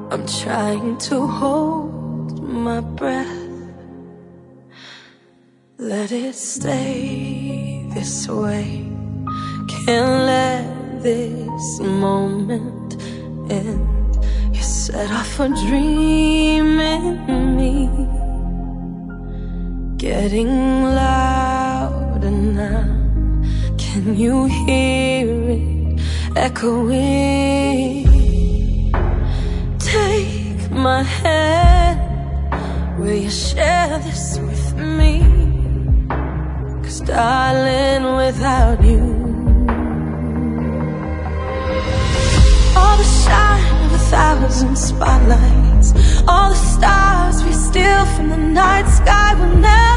I'm trying to hold my breath. Let it stay this way. Can't let this moment end. You set off a dream in me, getting louder now. Can you hear it echoing? Take my hand, will you share this with me? 'Cause darling, without you, all the shine of 1,000 spotlights, all the stars we steal from the night sky will never